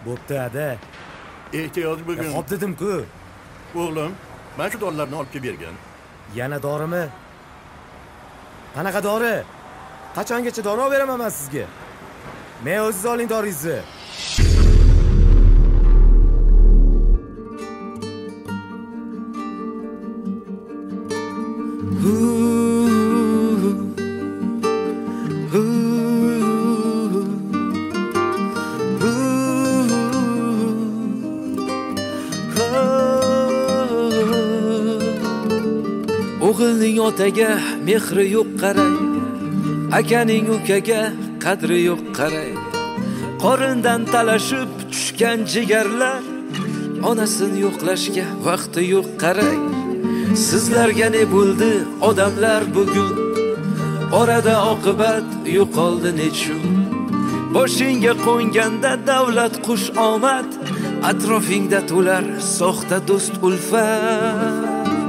Bo'pti ada. Ehtiyoj bugun. Xo'p dedim-ku. O'g'lim, mana shu dorilarni olib kelib bergan. Yana dorimi? Qanaqa dori? Qachongacha dori olib beraman men sizga? Men o'zingiz oling doringizni. O'g'ilning otaga mehri yo'q qarang, akaning ukaga qadri yo'q qarang. Qorindan talashib tushgan jigarlar, onasini yo'qlashga vaqti yo'q qarang. Sizlarga ne bo'ldi odamlar bugun? Orada oqibat yo'qoldi nechun? Boshingga qo'nganda davlat qush omad, atrofingda to'lar soxta do'st ulfat.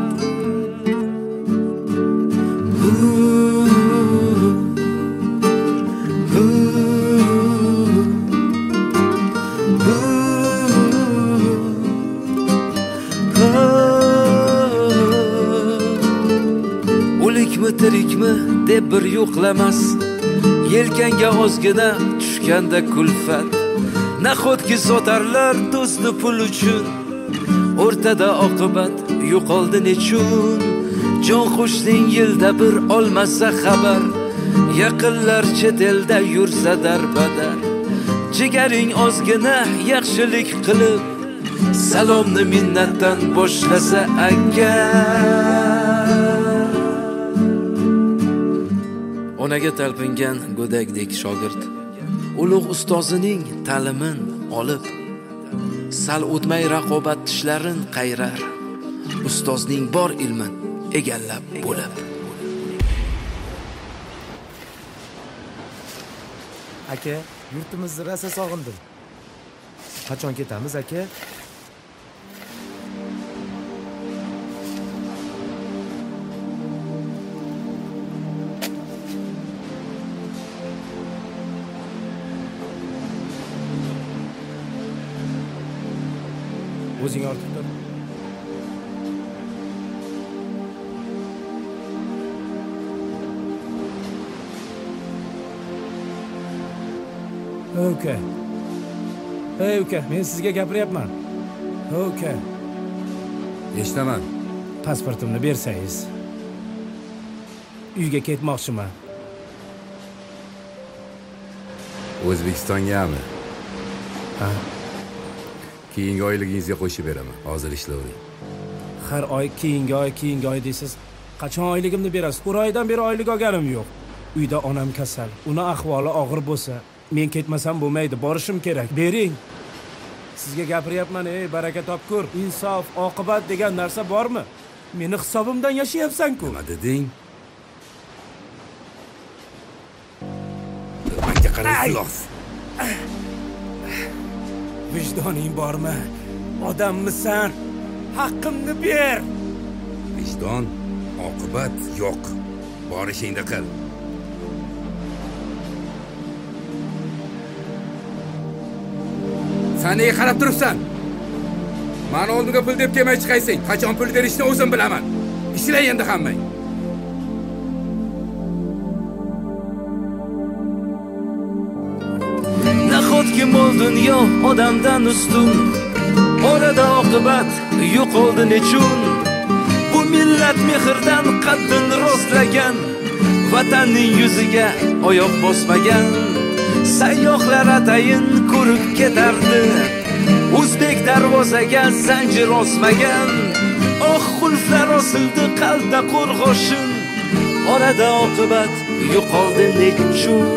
O'likmi tirikmi deb bir yo'qlamas, yelkanga ozgina tushganda kulfat. Nahotki sotarlar do'stni pul uchun, o'rtada oqibat yo'qoldi nechun? Jon qo'shning yilda bir olmasa xabar, yaqinlar chet elda yursa darbadar. Jigaring ozgina yaxshilik qilib, salomni minnatdan boshlasa agar. Onaga talpingan go'dakdek shogird ulug' ustozining ta'limin olib, sal o'tmay raqobat tishlarin qayrar, ustozning bor ilmin egallab bo'lib. Aka, yurtimizni rosa sog'indim. Qachon ketamiz aka? O'zing ortib tur. Uka. Ey uka, men sizga gapiryapman. Uka. Eshitaman. Pasportimni bersangiz. Uyga ketmoqchiman. O'zbekistongami? Ha. Keyingi oyligingizga qo'shib beraman. Hozir ishlayvering. Har oy keyingi oy deysiz. Qachon oyligimni berasiz? 1 oydan beri oylik olganim yo'q. Uyda onam kasal. Uni ahvoli og'ir bo'lsa, men ketmasam bo'lmaydi. Borishim kerak. Bering. Sizga gapiryapman, ey baraka topkur. Insof, oqibat degan narsa bormi? Meni hisobimdan yashayapsan-ku. Nima deding? Menga qaraysiz. Vijdoning bormi? Odammisan? Haqqimni ber. Vijdon, oqibat yo'q. Borishingda qil. Sen nega qarab turibsan? Meni oldimga pul deb kelmay chiqaysing. Qachon pul berishni o'zim bilaman. Ishlang endi hammang. Nahotki mol dunyo odamdan ustun, orada oqibat yo'qoldi nechun? Bu millat mehrdan qaddin rostlagan, vatanning yuziga oyoq bosmagan. Sayyohlar atayin ko'rib ketardi, o'zbek darvozaga zanjir osmagan. Oh xulflar osildi qalbda qo'rg'oshin, orada oqibat yo'qoldi nechun?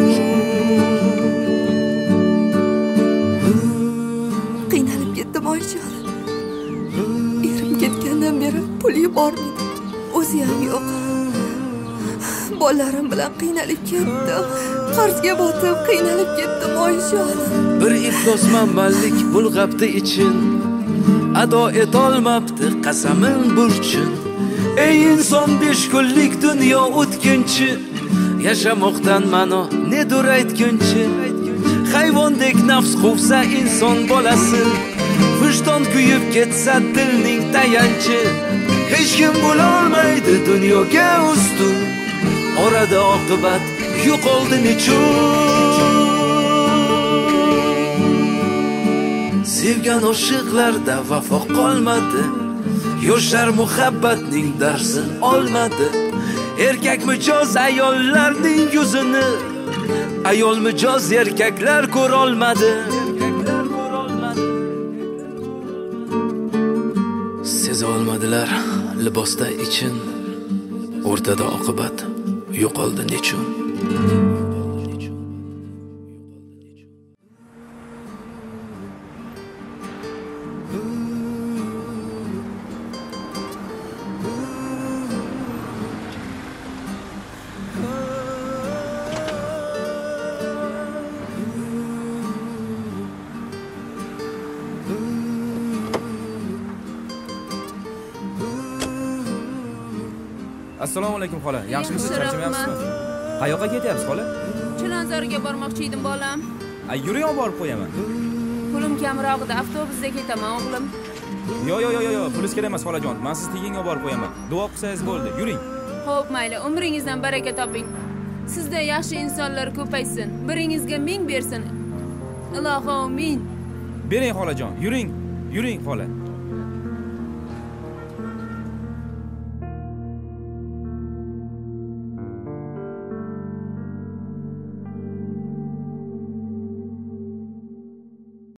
Qiynalib ketdim Oyjon. Erim ketgandan beri pul yubormadi. O'zi ham yo'q. Bolalarim bilan qiynalib ketdim. Qarzga botib qiynalib ketdim Oyjon. Bir iflos manmanlik bulg'abdi ichin, ado etolmabdi qasamin burchin. Ey inson 5 kunlik dunyo o'tkinchi, yashamoqdan ma'no nedir aytgunchi? hayvondek nafs quvsa inson bolasi, vijdon kuyib ketsa dilning tayanchi, hech kim bo'lolmaydi dunyoga ustun, orada oqibat yo'qoldi nechun. Sevgan oshiqlarda vafo qolmadi, yoshlar muhabbatning darsin olmadi. Erkak mijoz ayollarning yuzini, ayol mijoz erkaklar ko'rolmadi. Seza olmadilar libosda ichin, o'rtada oqibat yo'qoldi nechun. Assalomu alaykum xola. Yaxshimisiz? Charchamayapsizmi? Qayoqqa ketyapsiz xola? Chilonzorga bormoqchi edim bolam. Yuring, olib borib qo'yaman. Pulim kamrog'ida avtobusda ketaman o'g'lim. Yo, pulingiz kerak emas xolajon. Men sizni teginga olib borib qo'yaman. Duo qilsangiz bo'ldi. Yuring. Xo'p, mayli, umringizdan baraka toping. Sizda yaxshi insonlar ko'paysin. Biringizga ming bersin. Ilohi amin. Bering xolajon. Yuring xola.